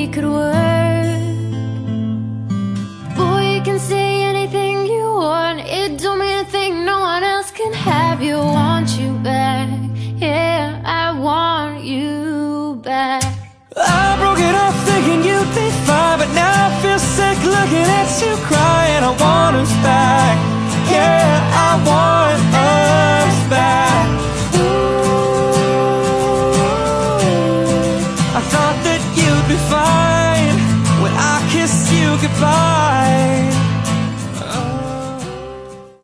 could work. Boy, you can say anything you want. It don't mean a thing, no one else can have you. Want you back, yeah, I want you back. I broke it off thinking you'd be fine, but now I feel sick looking at you